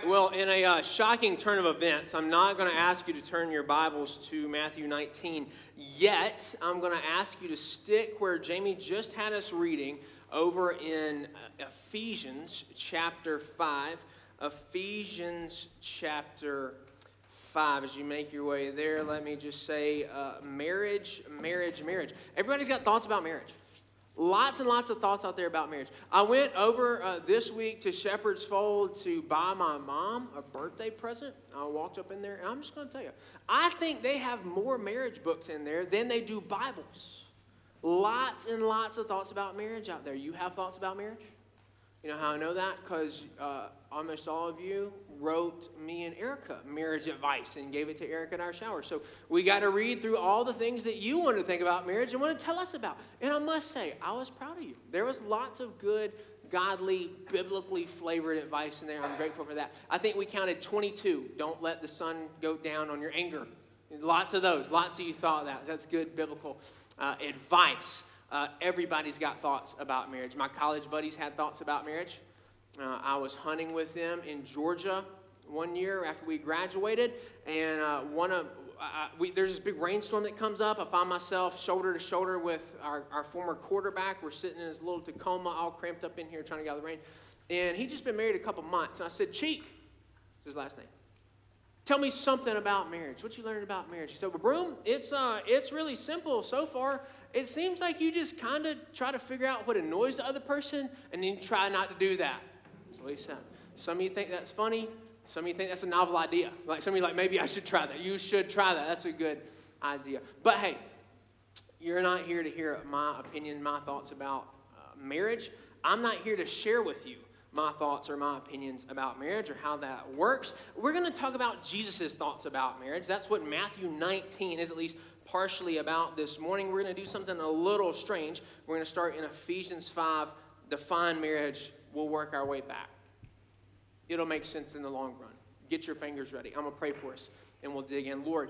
well, in a shocking turn of events, I'm not going to ask you to turn your Bibles to Matthew 19 yet. I'm going to ask you to stick where Jamie just had us reading over in Ephesians chapter 5. Ephesians chapter 5. As you make your way there, let me just say marriage. Everybody's got thoughts about marriage. Lots and lots of thoughts out there about marriage. I went over this week to Shepherd's Fold to buy my mom a birthday present. I walked up in there, and I'm just going to tell you, I think they have more marriage books in there than they do Bibles. Lots and lots of thoughts about marriage out there. You have thoughts about marriage? You know how I know that? Because almost all of you wrote me and Erica marriage advice and gave it to Erica in our shower. So we got to read through all the things that you want to think about marriage and want to tell us about. And I must say, I was proud of you. There was lots of good, godly, biblically flavored advice in there. I'm grateful for that. I think we counted 22. Don't let the sun go down on your anger. Lots of those. Lots of you thought that. That's good biblical advice. Everybody's got thoughts about marriage. My college buddies had thoughts about marriage. I was hunting with them in Georgia one year after we graduated, and there's this big rainstorm that comes up. I find myself shoulder to shoulder with our former quarterback. We're sitting in his little Tacoma, all cramped up in here trying to get out of the rain. And he'd just been married a couple months. And I said, Cheek, his last name. Tell me something about marriage. What you learned about marriage? He said, well, Broom, it's really simple so far. It seems like you just kind of try to figure out what annoys the other person, and then you try not to do that. That's what he said. Some of you think that's funny. Some of you think that's a novel idea. Like some of you like, maybe I should try that. You should try that. That's a good idea. But hey, you're not here to hear my opinion, my thoughts about marriage. I'm not here to share with you my thoughts or my opinions about marriage or how that works. We're going to talk about Jesus' thoughts about marriage. That's what Matthew 19 is at least partially about this morning. We're going to do something a little strange. We're going to start in Ephesians 5, define marriage. We'll work our way back. It'll make sense in the long run. Get your fingers ready. I'm going to pray for us, and we'll dig in. Lord,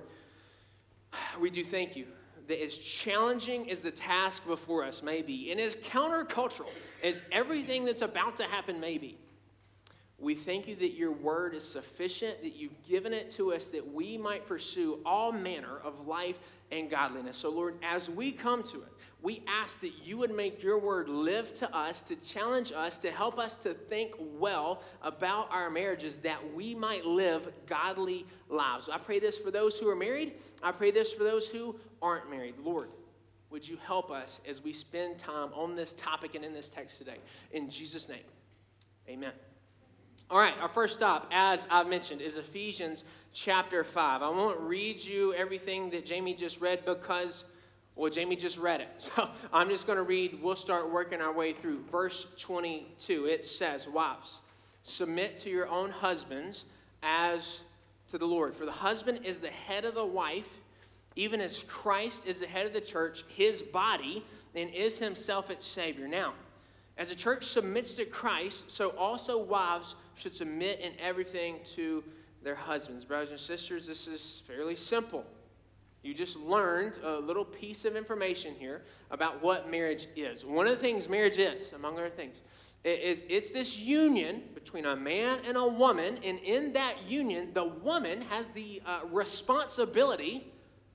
we do thank you that as challenging as the task before us may be, and as countercultural as everything that's about to happen may be, we thank you that your word is sufficient, that you've given it to us that we might pursue all manner of life and godliness. So, Lord, as we come to it, we ask that you would make your word live to us, to challenge us, to help us to think well about our marriages, that we might live godly lives. I pray this for those who are married. I pray this for those who aren't married. Lord, would you help us as we spend time on this topic and in this text today? In Jesus' name, amen. All right, our first stop, as I've mentioned, is Ephesians chapter 5. I won't read you everything that Jamie just read because, well, Jamie just read it. So I'm just going to read, we'll start working our way through. Verse 22, it says, wives, submit to your own husbands as to the Lord. For the husband is the head of the wife, even as Christ is the head of the church, his body, and is himself its Savior. Now, as the church submits to Christ, so also wives should submit in everything to their husbands. Brothers and sisters, this is fairly simple. You just learned a little piece of information here about what marriage is. One of the things marriage is, among other things, it's this union between a man and a woman, and in that union, the woman has the responsibility,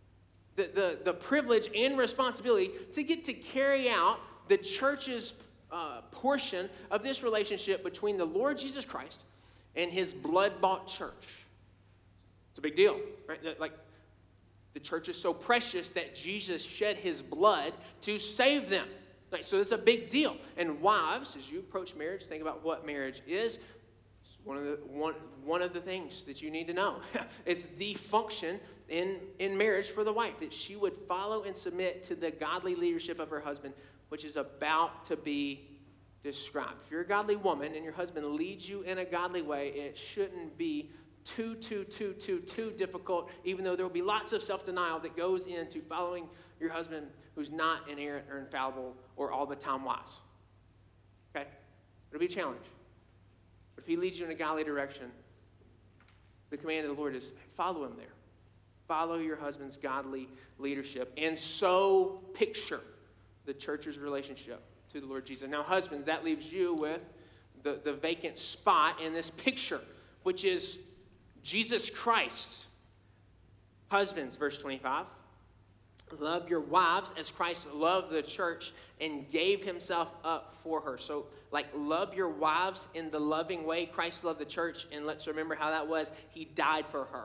the privilege and responsibility to get to carry out the church's portion of this relationship between the Lord Jesus Christ and his blood-bought church. It's a big deal, right? Like, the church is so precious that Jesus shed his blood to save them. Like, so it's a big deal. And wives, as you approach marriage, think about what marriage is. It's one of the things that you need to know. It's the function in marriage for the wife, that she would follow and submit to the godly leadership of her husband, which is about to be described. If you're a godly woman and your husband leads you in a godly way, it shouldn't be too difficult, even though there will be lots of self-denial that goes into following your husband who's not inerrant or infallible or all the time wise. Okay? It'll be a challenge. But if he leads you in a godly direction, the command of the Lord is follow him there. Follow your husband's godly leadership, and so picture the church's relationship to the Lord Jesus. Now, husbands, that leaves you with the vacant spot in this picture. which is Jesus Christ. Husbands, verse 25, love your wives as Christ loved the church and gave himself up for her. So, love your wives in the loving way Christ loved the church, and let's remember how that was. He died for her.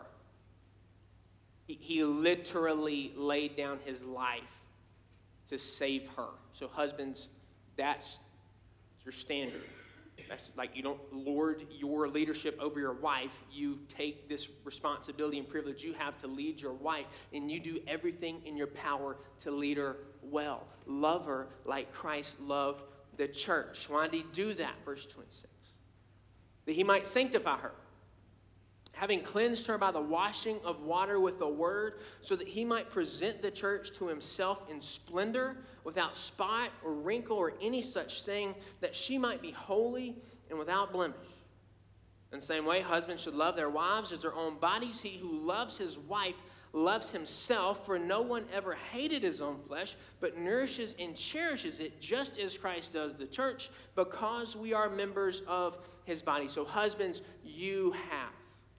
He literally laid down his life to save her. So, husbands, that's your standard. That's you don't lord your leadership over your wife. You take this responsibility and privilege you have to lead your wife, and you do everything in your power to lead her well. Love her like Christ loved the church. Why did he do that? Verse 26. That he might sanctify her, having cleansed her by the washing of water with the word, so that he might present the church to himself in splendor, without spot or wrinkle or any such thing, that she might be holy and without blemish. In the same way, husbands should love their wives as their own bodies. He who loves his wife loves himself, for no one ever hated his own flesh, but nourishes and cherishes it, just as Christ does the church, because we are members of his body. So husbands, you have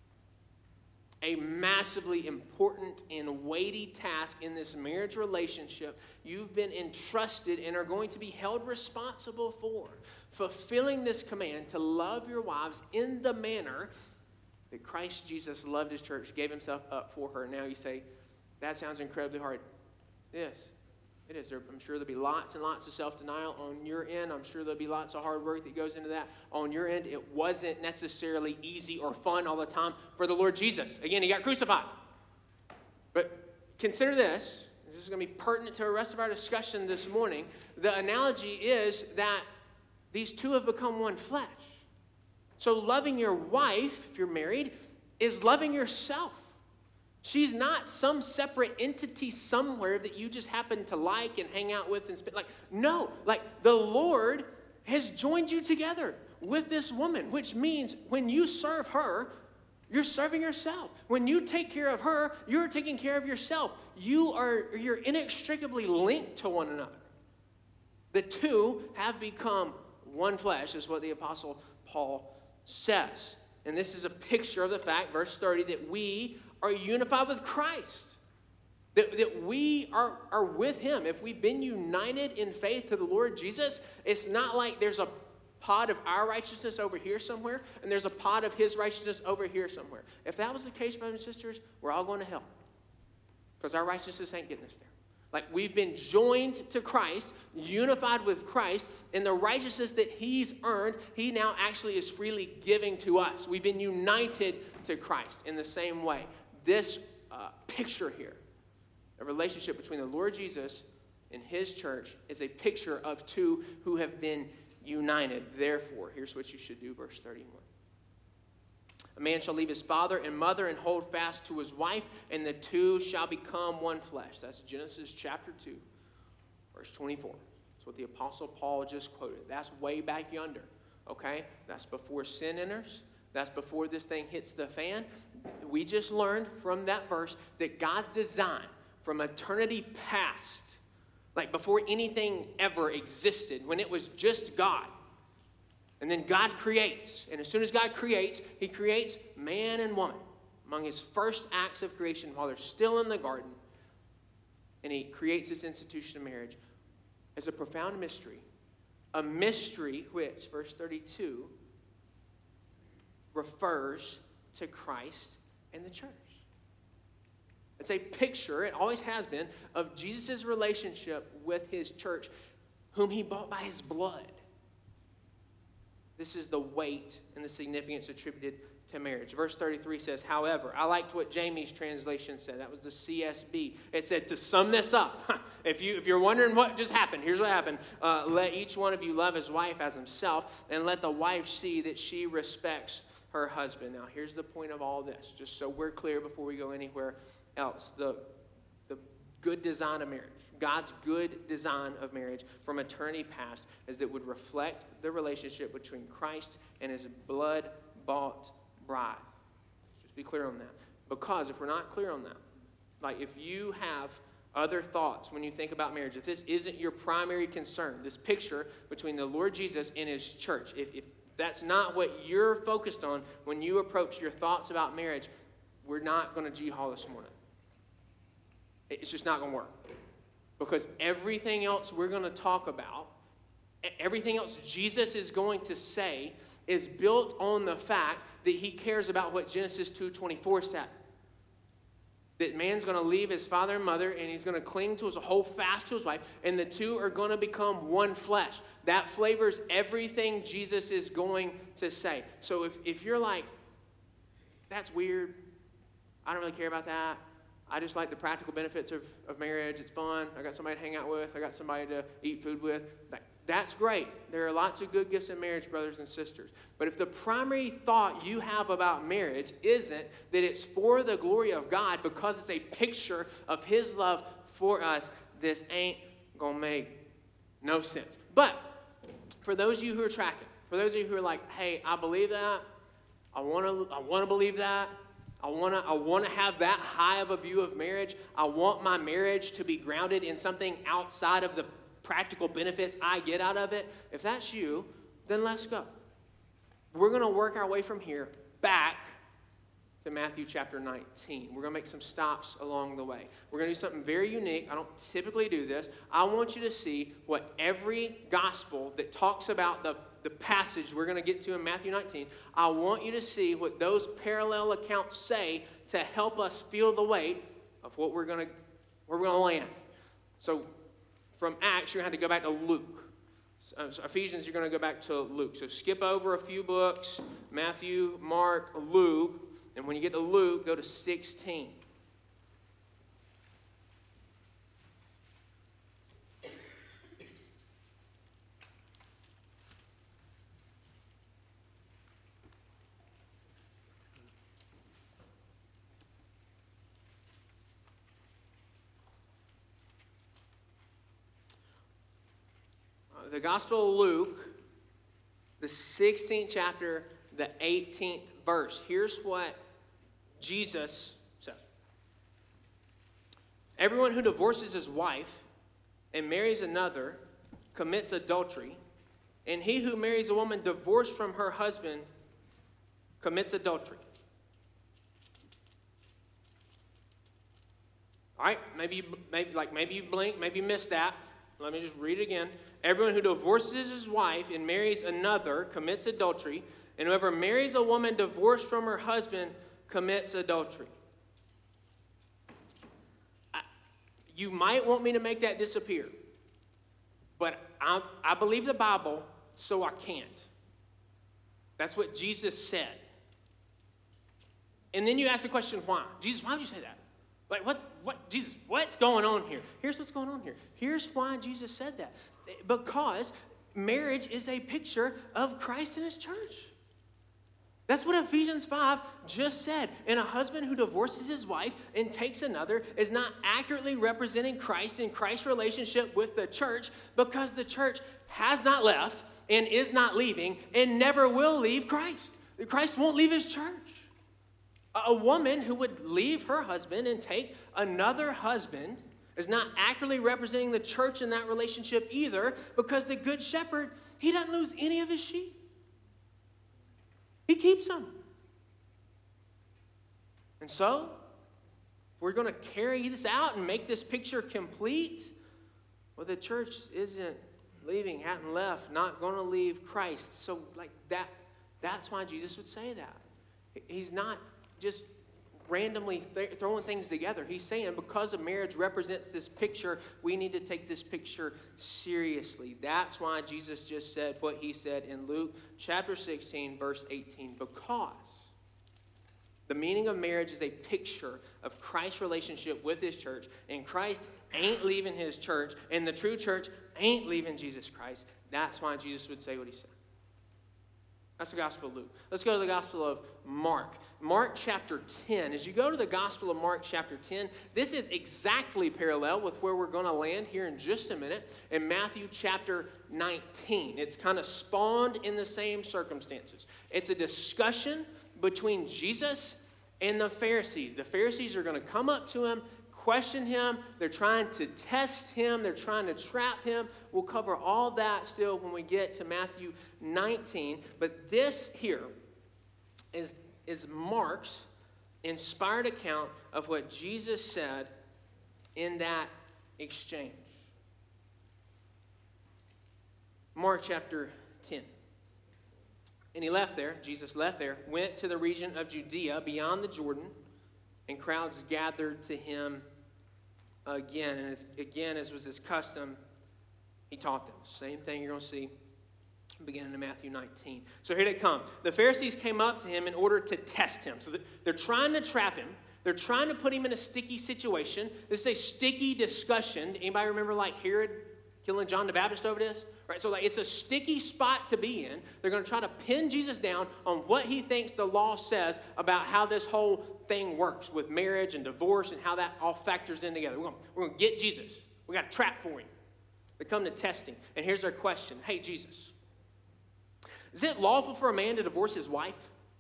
a massively important and weighty task in this marriage relationship. You've been entrusted and are going to be held responsible for fulfilling this command to love your wives in the manner that Christ Jesus loved his church, gave himself up for her. Now you say, that sounds incredibly hard. Yes, it is. I'm sure there'll be lots and lots of self-denial on your end. I'm sure there'll be lots of hard work that goes into that on your end. It wasn't necessarily easy or fun all the time for the Lord Jesus. Again, he got crucified. But consider this. This is going to be pertinent to the rest of our discussion this morning. The analogy is that these two have become one flesh. So loving your wife, if you're married, is loving yourself. She's not some separate entity somewhere that you just happen to like and hang out with and spend. No, the Lord has joined you together with this woman, which means when you serve her, you're serving yourself. When you take care of her, you're taking care of yourself. You're inextricably linked to one another. The two have become one flesh, is what the Apostle Paul says. And this is a picture of the fact, verse 30, that we are unified with Christ. That we are with him. If we've been united in faith to the Lord Jesus, it's not like there's a pot of our righteousness over here somewhere, and there's a pot of his righteousness over here somewhere. If that was the case, brothers and sisters, we're all going to hell. Because our righteousness ain't getting us there. We've been joined to Christ, unified with Christ, and the righteousness that he's earned, he now actually is freely giving to us. We've been united to Christ in the same way. This picture here, a relationship between the Lord Jesus and his church, is a picture of two who have been united. Therefore, here's what you should do, verse 31. A man shall leave his father and mother and hold fast to his wife, and the two shall become one flesh. That's Genesis chapter 2, verse 24. That's what the Apostle Paul just quoted. That's way back yonder, okay? That's before sin enters. That's before this thing hits the fan. We just learned from that verse that God's design from eternity past, before anything ever existed, when it was just God, and then God creates. And as soon as God creates, he creates man and woman among his first acts of creation while they're still in the garden. And he creates this institution of marriage as a profound mystery. A mystery which, verse 32, refers to Christ and the church. It's a picture, it always has been, of Jesus' relationship with his church, whom he bought by his blood. This is the weight and the significance attributed to marriage. Verse 33 says, however, I liked what Jamie's translation said. That was the CSB. It said, to sum this up, if you're wondering what just happened, here's what happened. Let each one of you love his wife as himself, and let the wife see that she respects her husband. Now, here's the point of all this, just so we're clear before we go anywhere else. The good design of marriage, God's good design of marriage from eternity past, is that it would reflect the relationship between Christ and his blood-bought bride. Just be clear on that. Because if we're not clear on that, if you have other thoughts when you think about marriage, if this isn't your primary concern, this picture between the Lord Jesus and his church, if that's not what you're focused on when you approach your thoughts about marriage, we're not going to G-Hall this morning. It's just not going to work. Because everything else we're going to talk about, everything else Jesus is going to say, is built on the fact that he cares about what Genesis 2:24 said. That man's going to leave his father and mother, and he's going to cling to hold fast to his wife, and the two are going to become one flesh. That flavors everything Jesus is going to say. So if you're like, that's weird, I don't really care about that, I just like the practical benefits of marriage, it's fun, I got somebody to hang out with, I got somebody to eat food with, that's great. There are lots of good gifts in marriage, brothers and sisters. But if the primary thought you have about marriage isn't that it's for the glory of God because it's a picture of his love for us, this ain't going to make no sense. But for those of you who are tracking, for those of you who are like, hey, I believe that, I want to believe that, I want to have that high of a view of marriage, I want my marriage to be grounded in something outside of the practical benefits I get out of it, if that's you, then let's go. We're going to work our way from here back to Matthew chapter 19. We're going to make some stops along the way. We're going to do something very unique. I don't typically do this. I want you to see what every gospel that talks about the passage we're going to get to in Matthew 19, I want you to see what those parallel accounts say to help us feel the weight of what where we're going to land. So from Acts, you're going to have to go back to Luke. So Ephesians, you're going to go back to Luke. So skip over a few books, Matthew, Mark, Luke. And when you get to Luke, go to 16. The Gospel of Luke, the 16th chapter, the 18th verse. Here's what Jesus says. Everyone who divorces his wife and marries another commits adultery, and he who marries a woman divorced from her husband commits adultery. All right, maybe you blink, maybe you missed that. Let me just read it again. Everyone who divorces his wife and marries another commits adultery, and whoever marries a woman divorced from her husband commits adultery. You might want me to make that disappear, but I believe the Bible, so I can't. That's what Jesus said. And then you ask the question, why? Jesus, why would you say that? Like, Jesus, what's going on here? Here's what's going on here. Here's why Jesus said that. Because marriage is a picture of Christ and his church. That's what Ephesians 5 just said. And a husband who divorces his wife and takes another is not accurately representing Christ in Christ's relationship with the church, because the church has not left and is not leaving and never will leave Christ. Christ won't leave his church. A woman who would leave her husband and take another husband is not accurately representing the church in that relationship either, because the good shepherd, he doesn't lose any of his sheep. He keeps them. And so, if we're going to carry this out and make this picture complete, well, the church isn't leaving, hadn't left, not going to leave Christ. So, like that's why Jesus would say that. He's not just randomly throwing things together. He's saying because a marriage represents this picture, we need to take this picture seriously. That's why Jesus just said what he said in Luke chapter 16, verse 18. Because the meaning of marriage is a picture of Christ's relationship with his church, and Christ ain't leaving his church, and the true church ain't leaving Jesus Christ. That's why Jesus would say what he said. That's the Gospel of Luke. Let's go to the Gospel of Mark. Mark chapter 10. As you go to the Gospel of Mark chapter 10, this is exactly parallel with where we're going to land here in just a minute in Matthew chapter 19. It's kind of spawned in the same circumstances. It's a discussion between Jesus and the Pharisees. The Pharisees are going to come up to him, question him. They're trying to test him. They're trying to trap him. We'll cover all that still when we get to Matthew 19. But this here is Mark's inspired account of what Jesus said in that exchange. Mark chapter 10. And he left there, Jesus left there, went to the region of Judea beyond the Jordan, and crowds gathered to him again. And as was his custom, he taught them. Same thing you're going to see beginning in Matthew 19. So here they come. The Pharisees came up to him in order to test him. So they're trying to trap him. They're trying to put him in a sticky situation. This is a sticky discussion. Anybody remember like Herod killing John the Baptist over this? Right, so like it's a sticky spot to be in. They're going to try to pin Jesus down on what he thinks the law says about how this whole thing works with marriage and divorce and how that all factors in together. We're going to get Jesus. We got a trap for him. They come to testing. And here's their question. Hey, Jesus, is it lawful for a man to divorce his wife?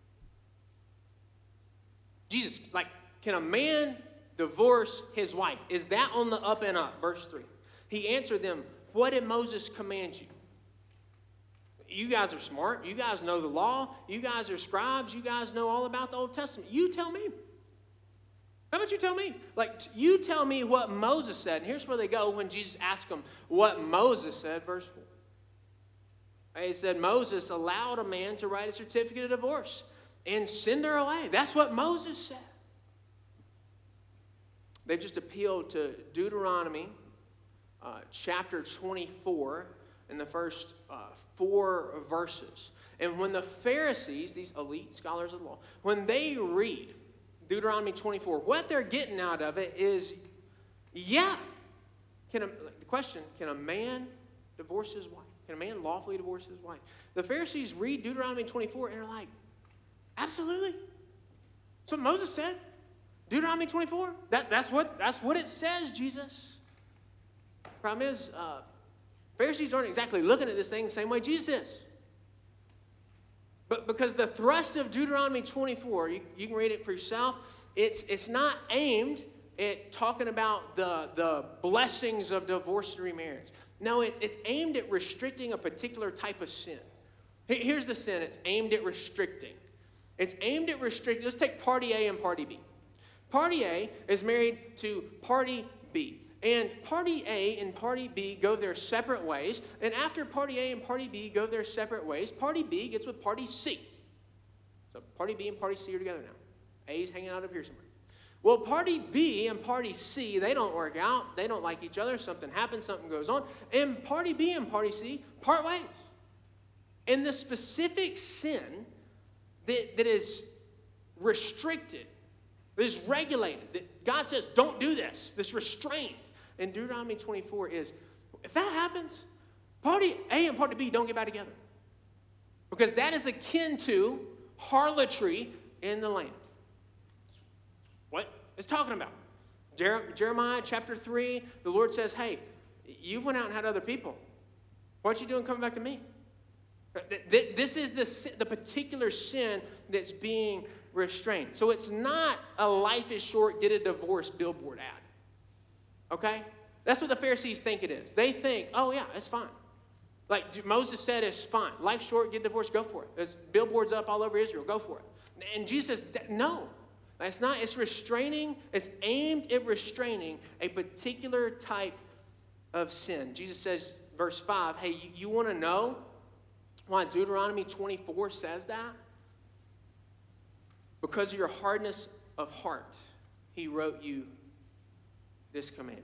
Jesus, like, can a man divorce his wife? Is that on the up and up? Verse 3. He answered them, what did Moses command you? You guys are smart. You guys know the law. You guys are scribes. You guys know all about the Old Testament. You tell me. How about you tell me? Like, you tell me what Moses said. And here's where they go when Jesus asked them what Moses said, verse 4. He said, Moses allowed a man to write a certificate of divorce and send her away. That's what Moses said. They just appealed to Deuteronomy chapter 24 in the first 4 verses. And when the Pharisees, these elite scholars of the law, when they read Deuteronomy 24, what they're getting out of it is, the question, can a man divorce his wife? Can a man lawfully divorce his wife? The Pharisees read Deuteronomy 24 and they're like, absolutely. That's what Moses said. Deuteronomy 24. That's what it says, Jesus. Problem is, Pharisees aren't exactly looking at this thing the same way Jesus is. But because the thrust of Deuteronomy 24, you can read it for yourself, it's not aimed at talking about the blessings of divorce and remarriage. No, it's aimed at restricting a particular type of sin. Here's the sin it's aimed at restricting. It's aimed at restricting. Let's take party A and party B. Party A is married to party B. And party A and party B go their separate ways. And after party A and party B go their separate ways, party B gets with party C. So party B and party C are together now. A's hanging out up here somewhere. Well, party B and party C, they don't work out. They don't like each other. Something happens. Something goes on. And party B and party C part ways. And the specific sin that is restricted, that is regulated, that God says, don't do this, this restraint in Deuteronomy 24 is, if that happens, party A and party B don't get back together. Because that is akin to harlotry in the land. What it's talking about. Jeremiah chapter 3, the Lord says, hey, you went out and had other people. What are you doing coming back to me? This is the particular sin that's being restrained. So it's not a life is short, get a divorce billboard ad. Okay? That's what the Pharisees think it is. They think, oh yeah, it's fine. Like Moses said, it's fine. Life's short, get divorced, go for it. There's billboards up all over Israel, go for it. And Jesus says, no. It's not. It's restraining. It's aimed at restraining a particular type of sin. Jesus says, verse 5, hey, you want to know why Deuteronomy 24 says that? Because of your hardness of heart, he wrote you this commandment.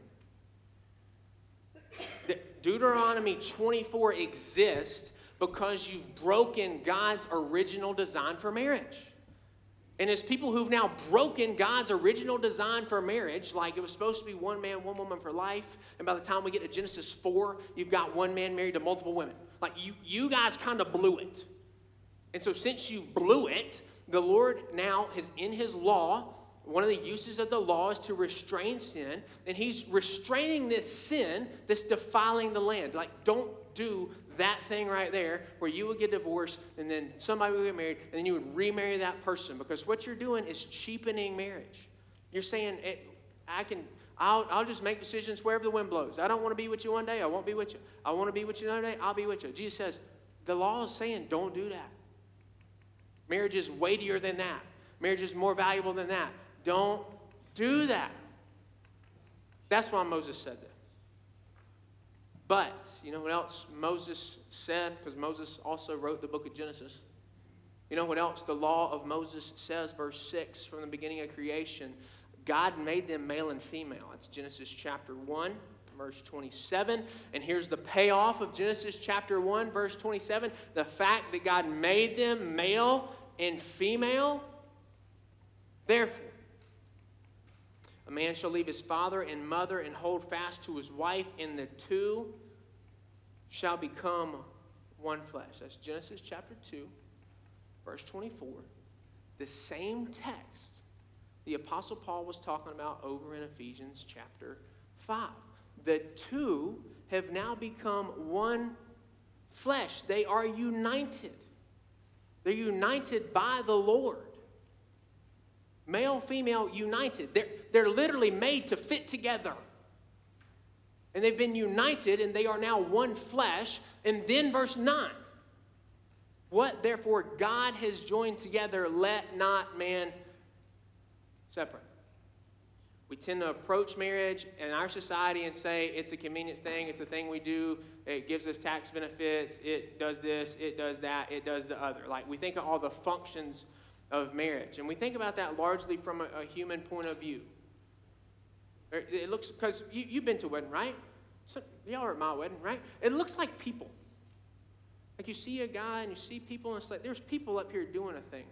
Deuteronomy 24 exists because you've broken God's original design for marriage. And as people who've now broken God's original design for marriage, like it was supposed to be one man, one woman for life, and by the time we get to Genesis 4, you've got one man married to multiple women. Like you guys kind of blew it. And so since you blew it, the Lord now is in his law. One of the uses of the law is to restrain sin, and he's restraining this sin that's defiling the land. Like, don't do that thing right there where you would get divorced and then somebody would get married and then you would remarry that person, because what you're doing is cheapening marriage. You're saying, I'll just make decisions wherever the wind blows. I don't want to be with you one day. I won't be with you. I want to be with you another day. I'll be with you. Jesus says, the law is saying don't do that. Marriage is weightier than that. Marriage is more valuable than that. Don't do that. That's why Moses said that. But, you know what else Moses said? Because Moses also wrote the book of Genesis. You know what else the law of Moses says? Verse 6, from the beginning of creation, God made them male and female. That's Genesis chapter 1, verse 27. And here's the payoff of Genesis chapter 1, verse 27. The fact that God made them male and female. Therefore, a man shall leave his father and mother and hold fast to his wife, and the two shall become one flesh. That's Genesis chapter 2, verse 24. The same text the Apostle Paul was talking about over in Ephesians chapter 5. The two have now become one flesh. They are united. They're united by the Lord. Male, female, united. They're literally made to fit together. And they've been united, and they are now one flesh. And then verse 9. What, therefore, God has joined together, let not man separate. We tend to approach marriage in our society and say it's a convenience thing, it's a thing we do, it gives us tax benefits, it does this, it does that, it does the other. Like, we think of all the functions of marriage, and we think about that largely from a human point of view. It looks, because you've been to a wedding, right? So, y'all are at my wedding, right? It looks like people. Like, you see a guy and you see people, and it's like there's people up here doing a thing.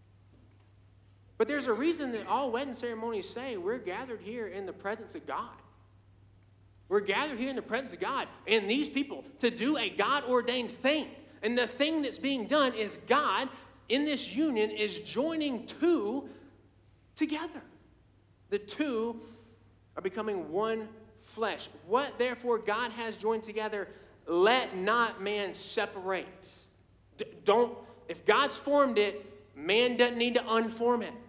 But there's a reason that all wedding ceremonies say we're gathered here in the presence of God. We're gathered here in the presence of God and these people to do a God-ordained thing. And the thing that's being done is God, in this union, is joining two together. The two are becoming one flesh. What, therefore, God has joined together, let not man separate. Don't, if God's formed it, man doesn't need to unform it.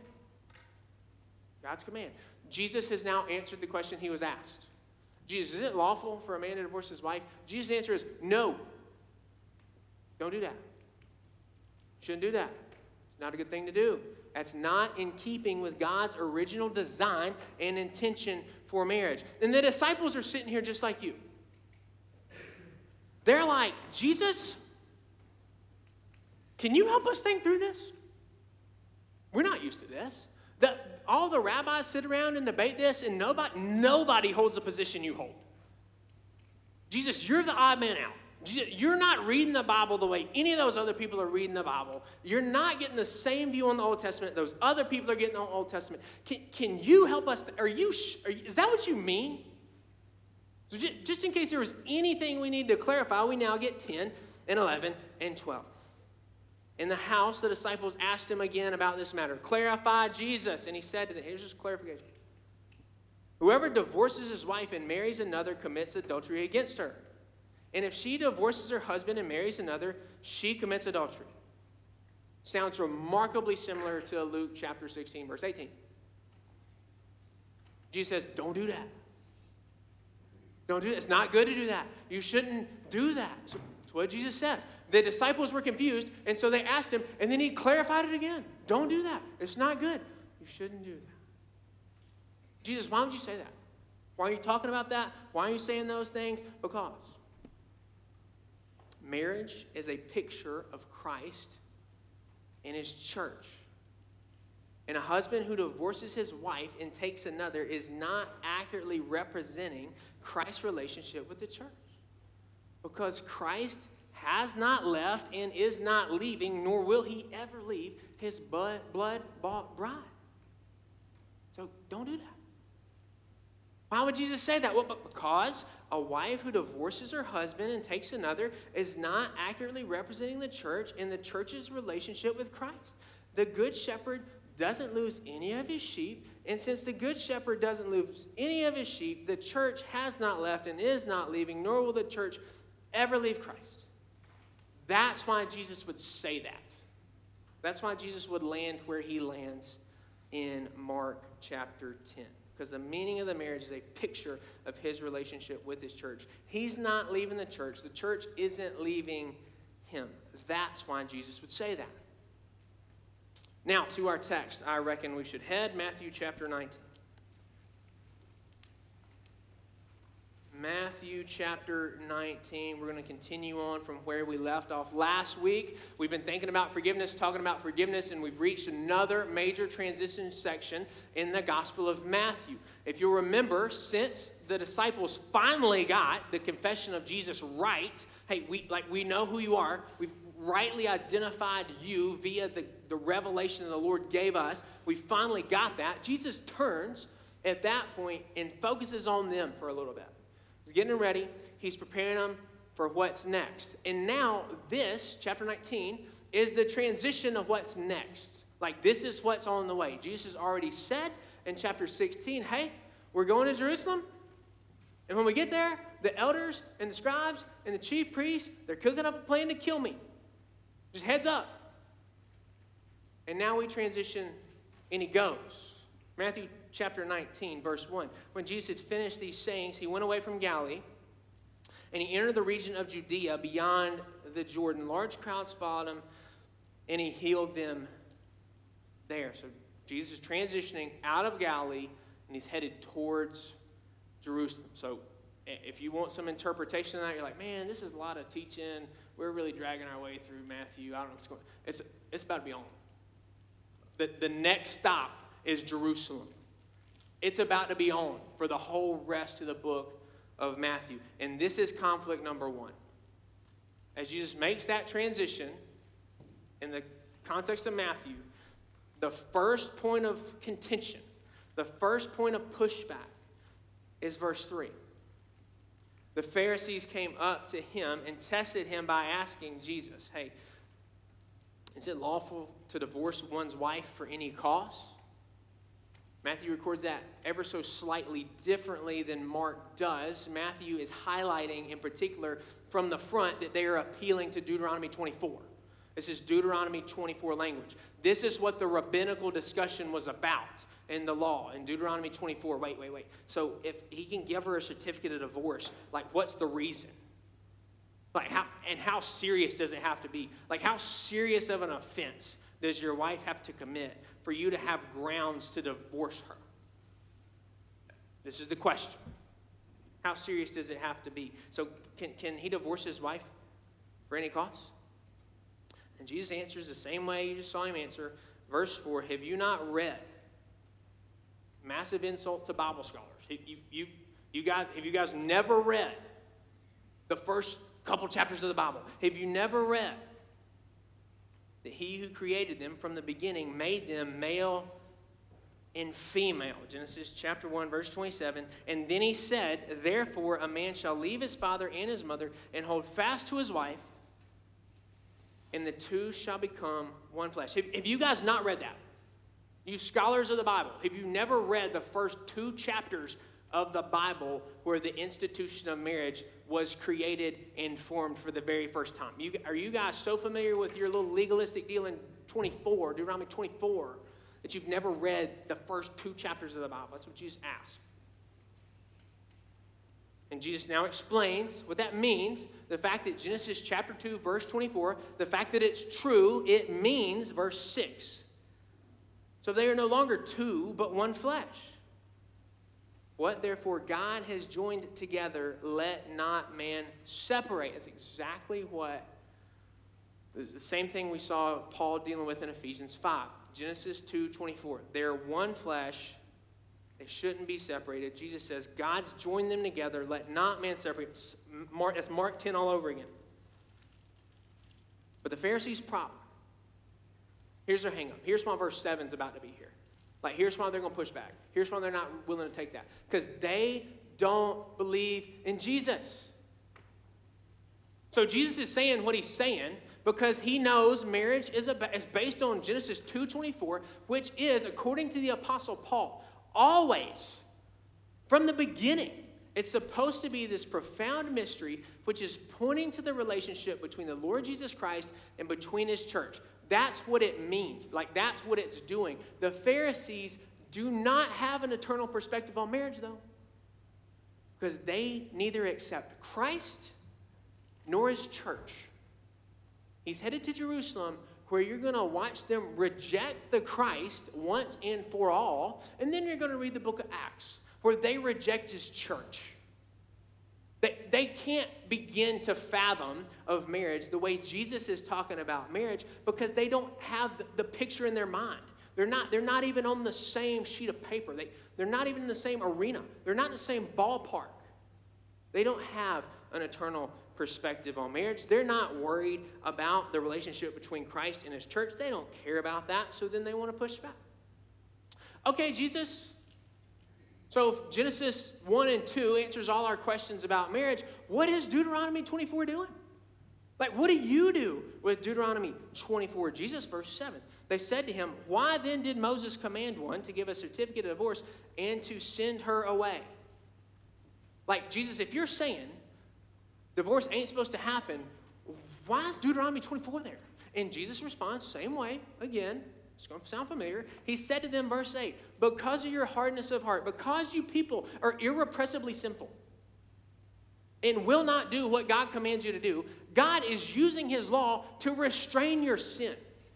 God's command. Jesus has now answered the question he was asked. Jesus, is it lawful for a man to divorce his wife? Jesus' answer is no. Don't do that. Shouldn't do that. It's not a good thing to do. That's not in keeping with God's original design and intention for marriage. And the disciples are sitting here just like you. They're like, Jesus, can you help us think through this? We're not used to this. All the rabbis sit around and debate this, and nobody holds the position you hold. Jesus, you're the odd man out. You're not reading the Bible the way any of those other people are reading the Bible. You're not getting the same view on the Old Testament those other people are getting on the Old Testament. Can you help us? Is that what you mean? So just in case there was anything we need to clarify, we now get 10 and 11 and 12. In the house, the disciples asked him again about this matter. Clarify Jesus. And he said to them, here's just clarification. Whoever divorces his wife and marries another commits adultery against her. And if she divorces her husband and marries another, she commits adultery. Sounds remarkably similar to Luke chapter 16, verse 18. Jesus says, don't do that. Don't do that. It's not good to do that. You shouldn't do that. So that's what Jesus says. The disciples were confused, and so they asked him, and then he clarified it again. Don't do that. It's not good. You shouldn't do that. Jesus, why would you say that? Why are you talking about that? Why are you saying those things? Because marriage is a picture of Christ and his church. And a husband who divorces his wife and takes another is not accurately representing Christ's relationship with the church. Because Christ has not left and is not leaving, nor will he ever leave his blood-bought bride. So don't do that. Why would Jesus say that? Well, because a wife who divorces her husband and takes another is not accurately representing the church and the church's relationship with Christ. The good shepherd doesn't lose any of his sheep, and since the good shepherd doesn't lose any of his sheep, the church has not left and is not leaving, nor will the church ever leave Christ. That's why Jesus would say that. That's why Jesus would land where he lands in Mark chapter 10. because the meaning of the marriage is a picture of his relationship with his church. He's not leaving the church isn't leaving him. That's why Jesus would say that. Now, to our text, I reckon we should head Matthew chapter 19. Matthew chapter 19. We're going to continue on from where we left off last week. We've been thinking about forgiveness, talking about forgiveness, and we've reached another major transition section in the Gospel of Matthew. If you'll remember, since the disciples finally got the confession of Jesus right, hey, we know who you are. We've rightly identified you via the revelation that the Lord gave us. We finally got that. Jesus turns at that point and focuses on them for a little bit. He's getting them ready. He's preparing them for what's next. And now this, chapter 19, is the transition of what's next. Like, this is what's on the way. Jesus has already said in chapter 16, hey, we're going to Jerusalem. And when we get there, the elders and the scribes and the chief priests, they're cooking up a plan to kill me. Just heads up. And now we transition, and he goes. Matthew chapter 19, verse 1. When Jesus had finished these sayings, he went away from Galilee, and he entered the region of Judea beyond the Jordan. Large crowds followed him, and he healed them there. So Jesus is transitioning out of Galilee, and he's headed towards Jerusalem. So if you want some interpretation of that, you're like, man, this is a lot of teaching. We're really dragging our way through Matthew. I don't know what's going on. It's about to be on. The next stop is Jerusalem. It's about to be on for the whole rest of the book of Matthew. And this is conflict number one. As Jesus makes that transition in the context of Matthew, the first point of contention, the first point of pushback is verse 3. The Pharisees came up to him and tested him by asking Jesus, hey, is it lawful to divorce one's wife for any cause? Matthew records that ever so slightly differently than Mark does. Matthew is highlighting in particular from the front that they are appealing to Deuteronomy 24. This is Deuteronomy 24 language. This is what the rabbinical discussion was about in the law, in Deuteronomy 24. Wait. So if he can give her a certificate of divorce, like, what's the reason? Like, how serious does it have to be? Like, how serious of an offense does your wife have to commit for you to have grounds to divorce her? This is the question. How serious does it have to be? So can he divorce his wife for any cause? And Jesus answers the same way you just saw him answer. Verse 4, have you not read? Massive insult to Bible scholars. Have you guys never read the first couple chapters of the Bible? Have you never read that he who created them from the beginning made them male and female? Genesis chapter 1, verse 27. And then he said, therefore a man shall leave his father and his mother and hold fast to his wife, and the two shall become one flesh. Have you guys not read that? You scholars of the Bible, have you never read the first 2 chapters of the Bible where the institution of marriage was created and formed for the very first time? Are you guys so familiar with your little legalistic deal in Deuteronomy 24, that you've never read the first 2 chapters of the Bible? That's what Jesus asked. And Jesus now explains what that means. The fact that Genesis chapter 2, verse 24, the fact that it's true, it means, verse 6. So they are no longer 2, but one flesh. What therefore God has joined together, let not man separate. That's exactly what, the same thing we saw Paul dealing with in Ephesians 5. Genesis 2:24. They're one flesh. They shouldn't be separated. Jesus says, God's joined them together. Let not man separate. That's Mark 10 all over again. But the Pharisees' problem. Here's their hang up. Here's why verse 7 is about to be here. Like, here's why they're going to push back. Here's why they're not willing to take that. Because they don't believe in Jesus. So Jesus is saying what he's saying because he knows marriage is based on Genesis 2:24, which is, according to the Apostle Paul, always, from the beginning, it's supposed to be this profound mystery which is pointing to the relationship between the Lord Jesus Christ and between his church. That's what it means. Like, that's what it's doing. The Pharisees do not have an eternal perspective on marriage, though, because they neither accept Christ nor his church. He's headed to Jerusalem, where you're going to watch them reject the Christ once and for all, and then you're going to read the book of Acts, where they reject his church. They can't begin to fathom of marriage the way Jesus is talking about marriage, because they don't have the picture in their mind. They're not even on the same sheet of paper. They're not even in the same arena. They're not in the same ballpark. They don't have an eternal perspective on marriage. They're not worried about the relationship between Christ and his church. They don't care about that, so then they want to push back. Okay, Jesus, so if Genesis 1 and 2 answers all our questions about marriage, what is Deuteronomy 24 doing? Like, what do you do with Deuteronomy 24? Jesus, verse 7. They said to him, why then did Moses command one to give a certificate of divorce and to send her away? Like, Jesus, if you're saying divorce ain't supposed to happen, why is Deuteronomy 24 there? And Jesus responds, same way, again, it's going to sound familiar. He said to them, verse 8, because of your hardness of heart, because you people are irrepressibly sinful and will not do what God commands you to do, God is using his law to restrain your sin.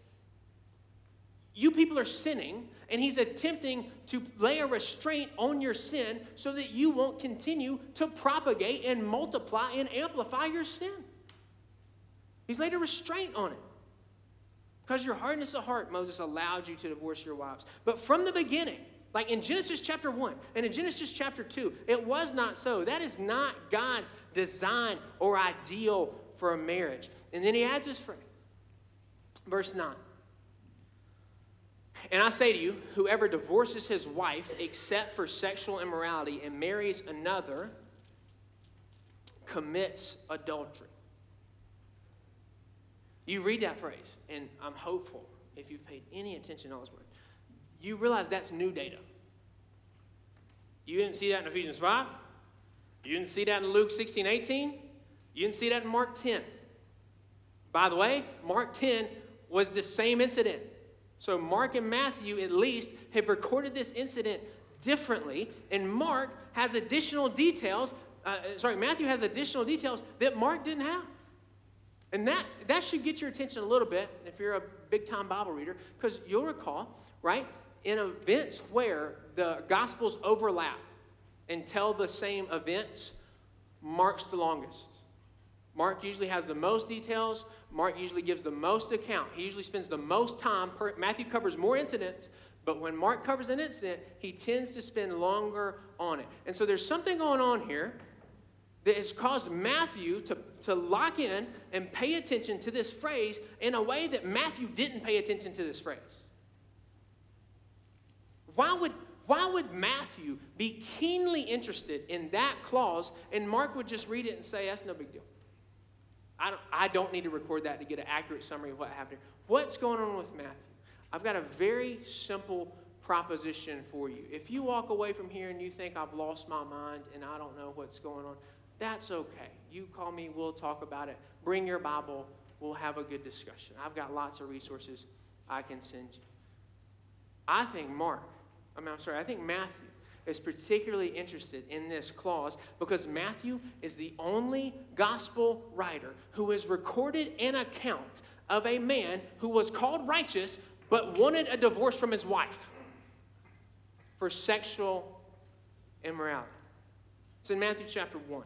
You people are sinning, and he's attempting to lay a restraint on your sin so that you won't continue to propagate and multiply and amplify your sin. He's laid a restraint on it. Because your hardness of heart, Moses allowed you to divorce your wives. But from the beginning, like in Genesis chapter 1 and in Genesis chapter 2, it was not so. That is not God's design or ideal for a marriage. And then he adds this phrase, verse 9. And I say to you, whoever divorces his wife except for sexual immorality and marries another commits adultery. You read that phrase, and I'm hopeful, if you've paid any attention to all this word, you realize that's new data. You didn't see that in Ephesians 5. You didn't see that in Luke 16:18. You didn't see that in Mark 10. By the way, Mark 10 was the same incident. So Mark and Matthew, at least, have recorded this incident differently, and Mark has additional details. Matthew has additional details that Mark didn't have. And that should get your attention a little bit if you're a big-time Bible reader, because you'll recall, right, in events where the Gospels overlap and tell the same events, Mark's the longest. Mark usually has the most details. Mark usually gives the most account. He usually spends the most time. Matthew covers more incidents, but when Mark covers an incident, he tends to spend longer on it. And so there's something going on here that has caused Matthew to lock in and pay attention to this phrase in a way that Matthew didn't pay attention to this phrase. Why would Matthew be keenly interested in that clause, and Mark would just read it and say, that's no big deal? I don't need to record that to get an accurate summary of what happened here. What's going on with Matthew? I've got a very simple proposition for you. If you walk away from here and you think I've lost my mind and I don't know what's going on, that's okay. You call me, we'll talk about it. Bring your Bible, we'll have a good discussion. I've got lots of resources I can send you. I think Matthew is particularly interested in this clause because Matthew is the only gospel writer who has recorded an account of a man who was called righteous but wanted a divorce from his wife for sexual immorality. It's in Matthew chapter 1.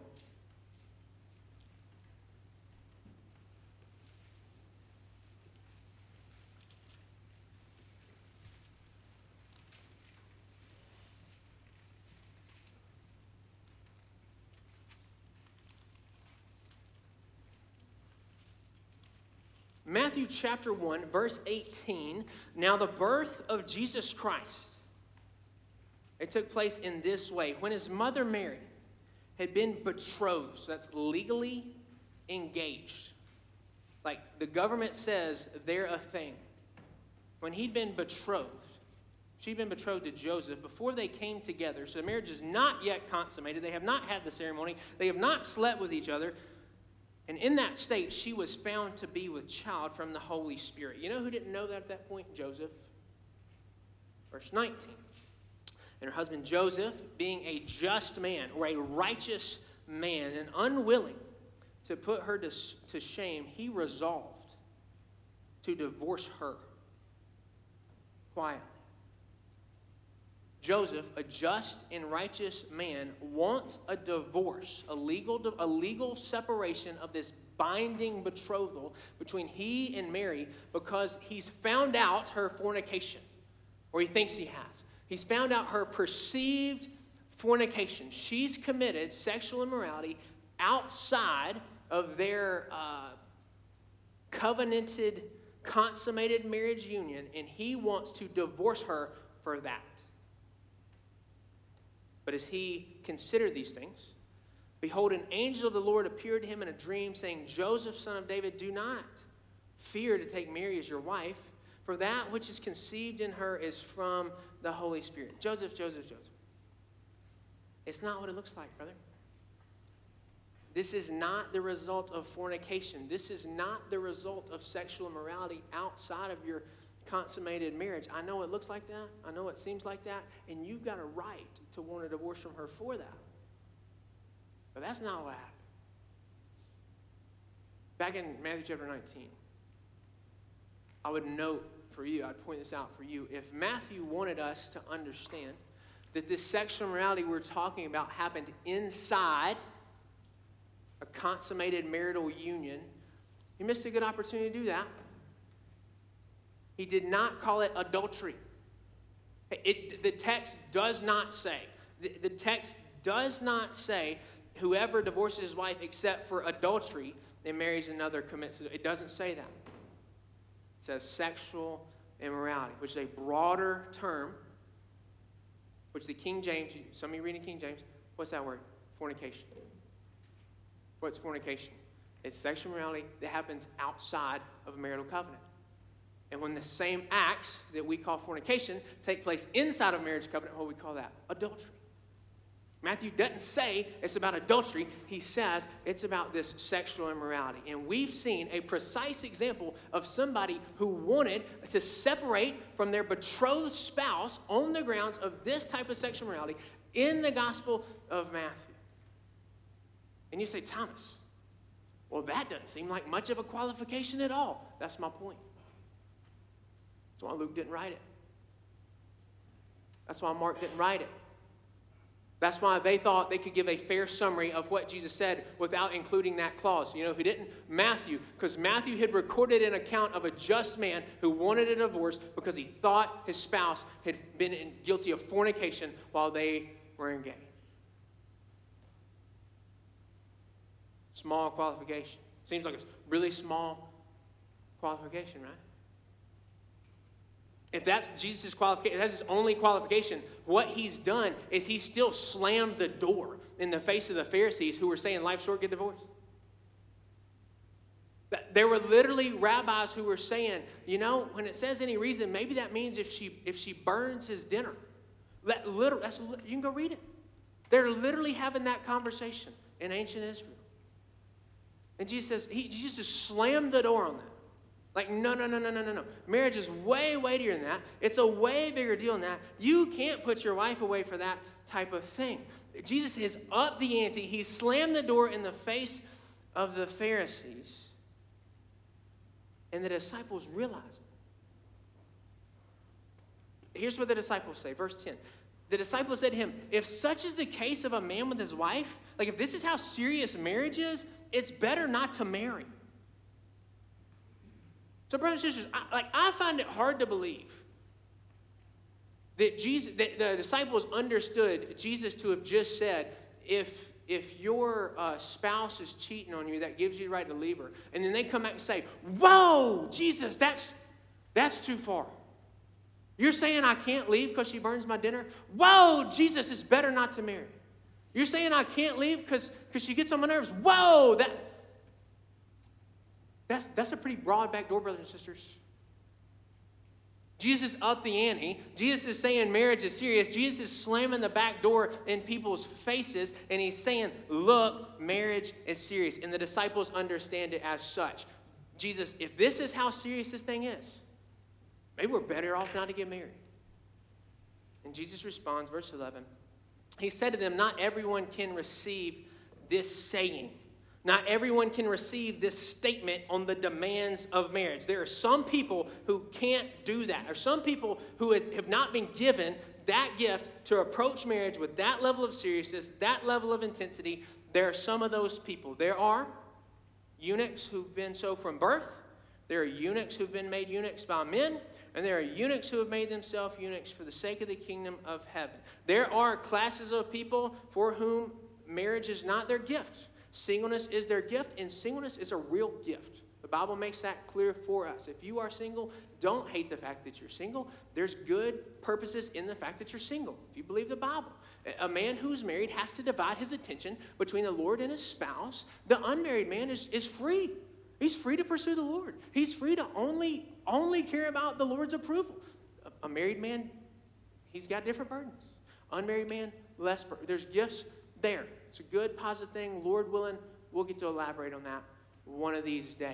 Matthew chapter 1, verse 18. Now the birth of Jesus Christ, it took place in this way. When his mother Mary had been betrothed, so that's legally engaged. Like the government says they're a thing. When he'd been betrothed, she'd been betrothed to Joseph before they came together. So the marriage is not yet consummated. They have not had the ceremony. They have not slept with each other. And in that state, she was found to be with child from the Holy Spirit. You know who didn't know that at that point? Joseph. Verse 19. And her husband Joseph, being a just man or a righteous man and unwilling to put her to shame, he resolved to divorce her quietly. Joseph, a just and righteous man, wants a divorce, a legal separation of this binding betrothal between he and Mary because he's found out her fornication, or he thinks he has. He's found out her perceived fornication. She's committed sexual immorality outside of their covenanted, consummated marriage union, and he wants to divorce her for that. But as he considered these things, behold, an angel of the Lord appeared to him in a dream, saying, Joseph, son of David, do not fear to take Mary as your wife, for that which is conceived in her is from the Holy Spirit. Joseph. It's not what it looks like, brother. This is not the result of fornication. This is not the result of sexual immorality outside of your consummated marriage. I know it looks like that. I know it seems like that. And you've got a right to want a divorce from her for that. But that's not what happened. Back in Matthew chapter 19, I would note for you, I'd point this out for you, if Matthew wanted us to understand that this sexual immorality we're talking about happened inside a consummated marital union, he missed a good opportunity to do that. He did not call it adultery. The text does not say, the text does not say whoever divorces his wife except for adultery and marries another commits it. It doesn't say that. It says sexual immorality, which is a broader term, which the King James, some of you reading King James, what's that word? Fornication. What's fornication? It's sexual immorality that happens outside of a marital covenant. And when the same acts that we call fornication take place inside of a marriage covenant, what do we call that? Adultery. Matthew doesn't say it's about adultery. He says it's about this sexual immorality. And we've seen a precise example of somebody who wanted to separate from their betrothed spouse on the grounds of this type of sexual immorality in the Gospel of Matthew. And you say, Thomas, well, that doesn't seem like much of a qualification at all. That's my point. That's why Luke didn't write it. That's why Mark didn't write it. That's why they thought they could give a fair summary of what Jesus said without including that clause. You know who didn't? Matthew, because Matthew had recorded an account of a just man who wanted a divorce because he thought his spouse had been guilty of fornication while they were engaged. Small qualification. Seems like a really small qualification, right? If that's Jesus' qualification, if that's his only qualification, what he's done is he still slammed the door in the face of the Pharisees who were saying life's short, get divorced. There were literally rabbis who were saying, you know, when it says any reason, maybe that means if she burns his dinner. You can go read it. They're literally having that conversation in ancient Israel. And Jesus says, Jesus just slammed the door on that. Like, no. Marriage is way weightier than that. It's a way bigger deal than that. You can't put your wife away for that type of thing. Jesus has upped the ante. He slammed the door in the face of the Pharisees. And the disciples realize it. Here's what the disciples say, verse 10. The disciples said to him, if such is the case of a man with his wife, like if this is how serious marriage is, it's better not to marry. So, brothers and sisters, I find it hard to believe that the disciples understood Jesus to have just said, if your spouse is cheating on you, that gives you the right to leave her. And then they come back and say, whoa, Jesus, that's too far. You're saying I can't leave because she burns my dinner? Whoa, Jesus, it's better not to marry. You're saying I can't leave because she gets on my nerves? Whoa, That's a pretty broad back door, brothers and sisters. Jesus upped the ante. Jesus is saying marriage is serious. Jesus is slamming the back door in people's faces, and he's saying, look, marriage is serious. And the disciples understand it as such. Jesus, if this is how serious this thing is, maybe we're better off not to get married. And Jesus responds, verse 11. He said to them, not everyone can receive this saying. Not everyone can receive this statement on the demands of marriage. There are some people who can't do that. There are some people who have not been given that gift to approach marriage with that level of seriousness, that level of intensity. There are some of those people. There are eunuchs who've been so from birth. There are eunuchs who've been made eunuchs by men. And there are eunuchs who have made themselves eunuchs for the sake of the kingdom of heaven. There are classes of people for whom marriage is not their gift. Singleness is their gift, and singleness is a real gift. The Bible makes that clear for us. If you are single, don't hate the fact that you're single. There's good purposes in the fact that you're single, if you believe the Bible. A man who's married has to divide his attention between the Lord and his spouse. The unmarried man is free. He's free to pursue the Lord. He's free to only care about the Lord's approval. A married man, he's got different burdens. Unmarried man, less burden. There's gifts there. It's a good, positive thing. Lord willing, we'll get to elaborate on that one of these days.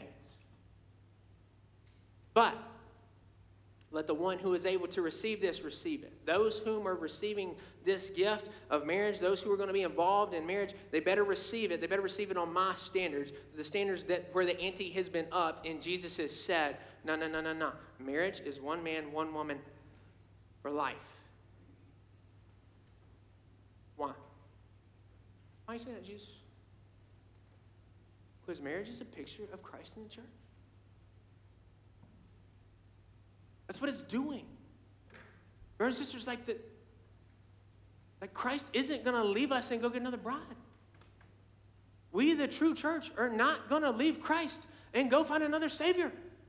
But let the one who is able to receive this receive it. Those whom are receiving this gift of marriage, those who are going to be involved in marriage, they better receive it. They better receive it on my standards, the standards that where the ante has been upped, and Jesus has said, no. Marriage is one man, one woman for life. Why? Why are you saying that, Jesus? Because marriage is a picture of Christ in the church. That's what it's doing. Brothers and sisters, like Christ isn't going to leave us and go get another bride. We, the true church, are not going to leave Christ and go find another Savior.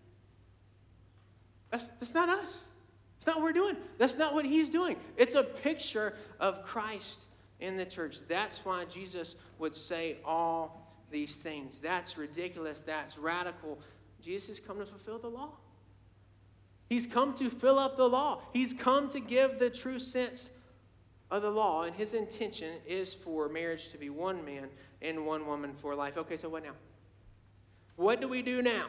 That's not us. It's not what we're doing. That's not what he's doing. It's a picture of Christ in the church. That's why Jesus would say all these things. That's ridiculous. That's radical. Jesus has come to fulfill the law. He's come to fill up the law. He's come to give the true sense of the law, and his intention is for marriage to be one man and one woman for life. Okay, so what now? What do we do now?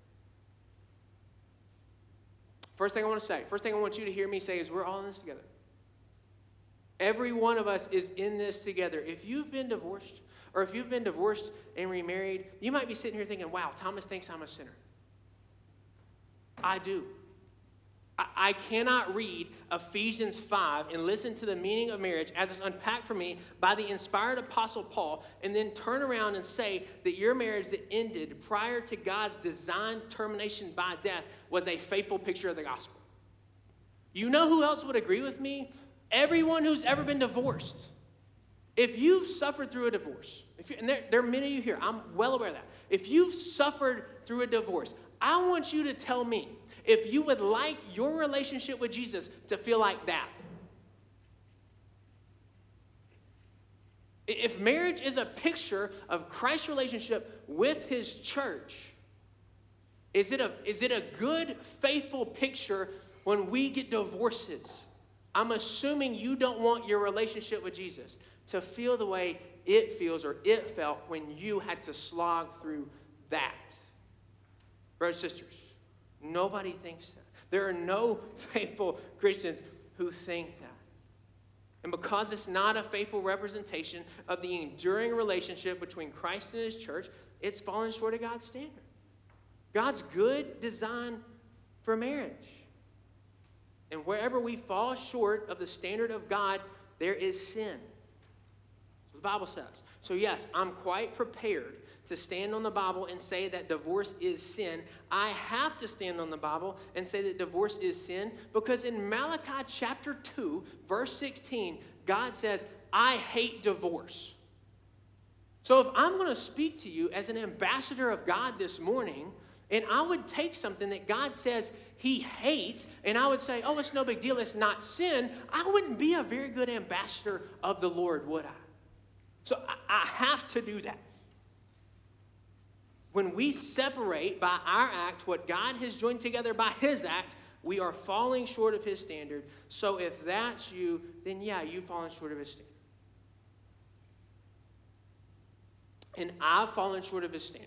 First thing I want you to hear me say is we're all in this together. Every one of us is in this together. If you've been divorced, or if you've been divorced and remarried, you might be sitting here thinking, wow, Thomas thinks I'm a sinner. I do. I cannot read Ephesians 5 and listen to the meaning of marriage as it's unpacked for me by the inspired Apostle Paul and then turn around and say that your marriage that ended prior to God's designed termination by death was a faithful picture of the gospel. You know who else would agree with me? Everyone who's ever been divorced. If you've suffered through a divorce, and there are many of you here, I'm well aware of that. If you've suffered through a divorce, I want you to tell me if you would like your relationship with Jesus to feel like that. If marriage is a picture of Christ's relationship with his church, is it a good, faithful picture when we get divorces? I'm assuming you don't want your relationship with Jesus to feel the way it feels or it felt when you had to slog through that. Brothers and sisters, nobody thinks that. There are no faithful Christians who think that. And because it's not a faithful representation of the enduring relationship between Christ and his church, it's fallen short of God's standard. God's good design for marriage. And wherever we fall short of the standard of God, there is sin. That's what the Bible says. So yes, I'm quite prepared to stand on the Bible and say that divorce is sin. I have to stand on the Bible and say that divorce is sin because in Malachi chapter 2, verse 16, God says, I hate divorce. So if I'm going to speak to you as an ambassador of God this morning, and I would take something that God says he hates, and I would say, oh, it's no big deal, it's not sin, I wouldn't be a very good ambassador of the Lord, would I? So I have to do that. When we separate by our act what God has joined together by his act, we are falling short of his standard. So if that's you, then yeah, you've fallen short of his standard. And I've fallen short of his standard.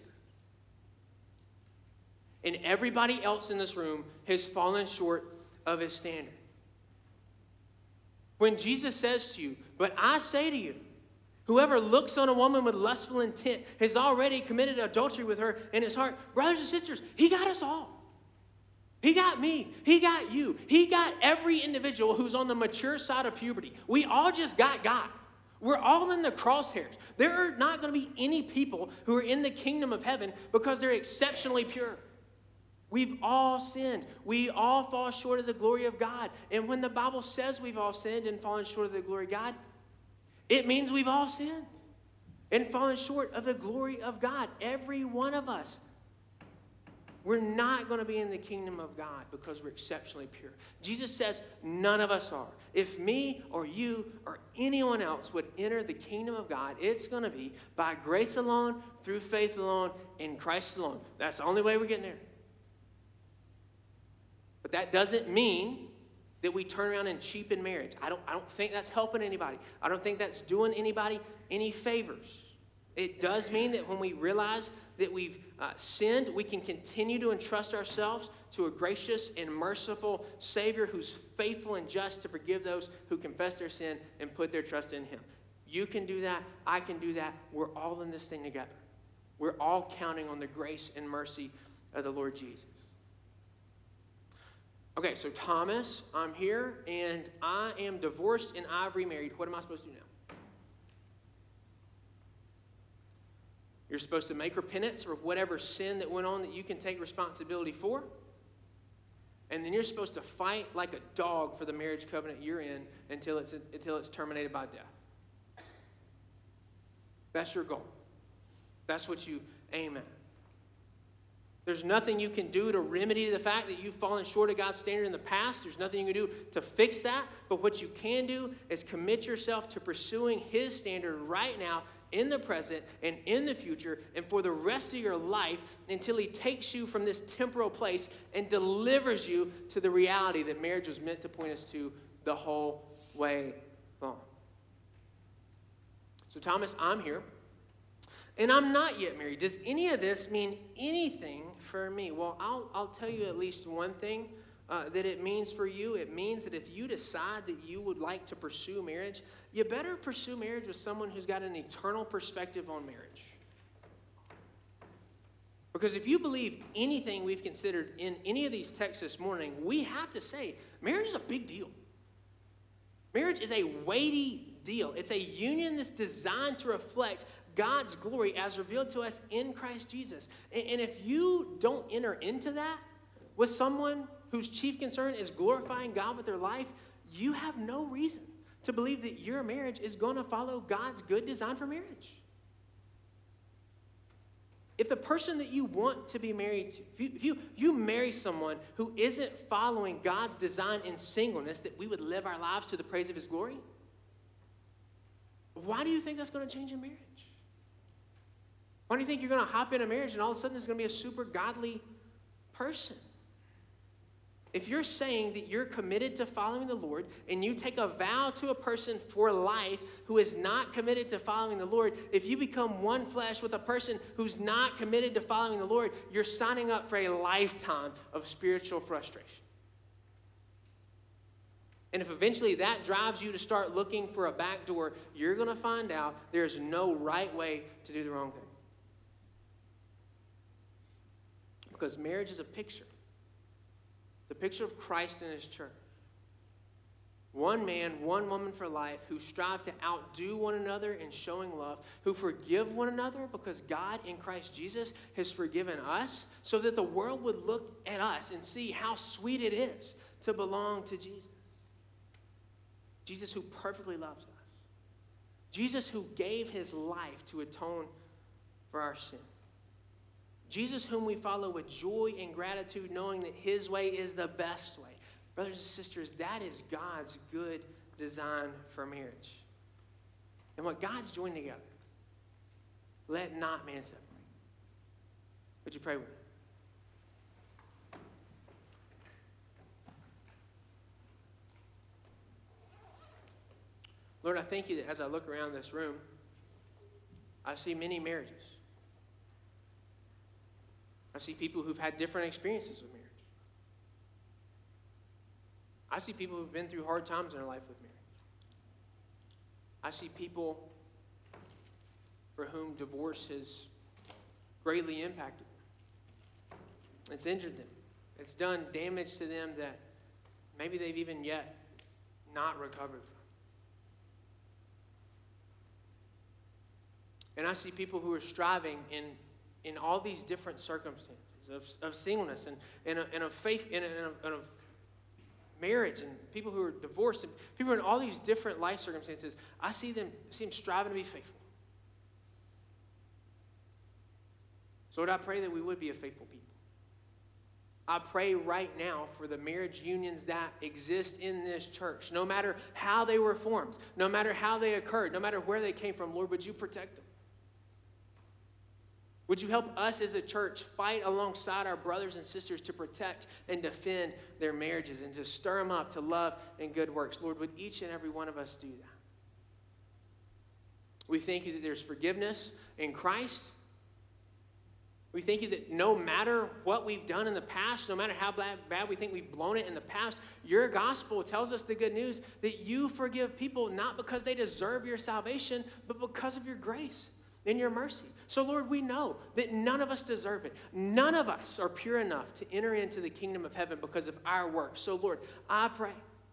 And everybody else in this room has fallen short of his standard. When Jesus says to you, but I say to you, whoever looks on a woman with lustful intent has already committed adultery with her in his heart. Brothers and sisters, he got us all. He got me. He got you. He got every individual who's on the mature side of puberty. We all just got God. We're all in the crosshairs. There are not going to be any people who are in the kingdom of heaven because they're exceptionally pure. We've all sinned. We all fall short of the glory of God. And when the Bible says we've all sinned and fallen short of the glory of God, it means we've all sinned and fallen short of the glory of God. Every one of us. We're not going to be in the kingdom of God because we're exceptionally pure. Jesus says none of us are. If me or you or anyone else would enter the kingdom of God, it's going to be by grace alone, through faith alone, in Christ alone. That's the only way we're getting there. But that doesn't mean that we turn around and cheapen marriage. I don't think that's helping anybody. I don't think that's doing anybody any favors. It does mean that when we realize that we've sinned, we can continue to entrust ourselves to a gracious and merciful Savior who's faithful and just to forgive those who confess their sin and put their trust in him. You can do that. I can do that. We're all in this thing together. We're all counting on the grace and mercy of the Lord Jesus. Okay, so Thomas, I'm here, and I am divorced and I've remarried. What am I supposed to do now? You're supposed to make repentance for whatever sin that went on that you can take responsibility for. And then you're supposed to fight like a dog for the marriage covenant you're in until it's terminated by death. That's your goal. That's what you aim at. There's nothing you can do to remedy the fact that you've fallen short of God's standard in the past. There's nothing you can do to fix that. But what you can do is commit yourself to pursuing his standard right now, in the present and in the future, and for the rest of your life until he takes you from this temporal place and delivers you to the reality that marriage was meant to point us to the whole way long. So Thomas, I'm here, and I'm not yet married. Does any of this mean anything for me? Well, I'll tell you at least one thing that it means for you. It means that if you decide that you would like to pursue marriage, you better pursue marriage with someone who's got an eternal perspective on marriage. Because if you believe anything we've considered in any of these texts this morning, we have to say marriage is a big deal. Marriage is a weighty deal. It's a union that's designed to reflect God's glory as revealed to us in Christ Jesus. And if you don't enter into that with someone whose chief concern is glorifying God with their life, you have no reason to believe that your marriage is going to follow God's good design for marriage. If the person that you want to be married to, if you marry someone who isn't following God's design in singleness, that we would live our lives to the praise of his glory, why do you think that's going to change your marriage? Why do you think you're going to hop in a marriage and all of a sudden there's going to be a super godly person? If you're saying that you're committed to following the Lord and you take a vow to a person for life who is not committed to following the Lord, if you become one flesh with a person who's not committed to following the Lord, you're signing up for a lifetime of spiritual frustration. And if eventually that drives you to start looking for a back door, you're going to find out there's no right way to do the wrong thing. Because marriage is a picture. It's a picture of Christ and his church. One man, one woman for life who strive to outdo one another in showing love, who forgive one another because God in Christ Jesus has forgiven us, so that the world would look at us and see how sweet it is to belong to Jesus. Jesus who perfectly loves us. Jesus who gave his life to atone for our sin. Jesus whom we follow with joy and gratitude, knowing that his way is the best way. Brothers and sisters, that is God's good design for marriage. And what God's joined together, let not man separate. Would you pray with me? Lord, I thank you that as I look around this room, I see many marriages. I see people who've had different experiences with marriage. I see people who've been through hard times in their life with marriage. I see people for whom divorce has greatly impacted. It's injured them. It's done damage to them that maybe they've even yet not recovered from. And I see people who are striving in all these different circumstances of singleness and of faith and of marriage, and people who are divorced, and people in all these different life circumstances. I see them striving to be faithful. So Lord, I pray that we would be a faithful people. I pray right now for the marriage unions that exist in this church. No matter how they were formed, no matter how they occurred, no matter where they came from, Lord, would you protect them? Would you help us as a church fight alongside our brothers and sisters to protect and defend their marriages and to stir them up to love and good works? Lord, would each and every one of us do that? We thank you that there's forgiveness in Christ. We thank you that no matter what we've done in the past, no matter how bad we think we've blown it in the past, your gospel tells us the good news that you forgive people not because they deserve your salvation, but because of your grace and your mercy. So, Lord, we know that none of us deserve it. None of us are pure enough to enter into the kingdom of heaven because of our works. So, Lord, I pray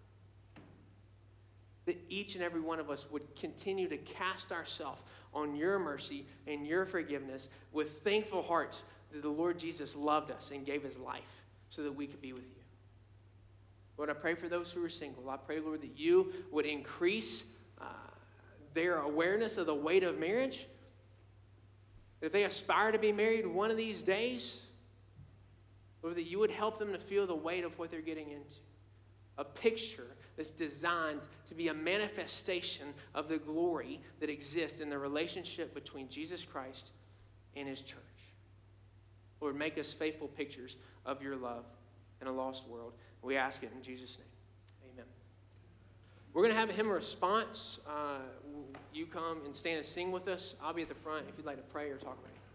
that each and every one of us would continue to cast ourselves on your mercy and your forgiveness with thankful hearts that the Lord Jesus loved us and gave his life so that we could be with you. Lord, I pray for those who are single. I pray, Lord, that you would increase their awareness of the weight of marriage. If they aspire to be married one of these days, Lord, that you would help them to feel the weight of what they're getting into. A picture that's designed to be a manifestation of the glory that exists in the relationship between Jesus Christ and his church. Lord, make us faithful pictures of your love in a lost world. We ask it in Jesus' name. Amen. We're going to have a hymn response. You come and stand and sing with us. I'll be at the front if you'd like to pray or talk about it.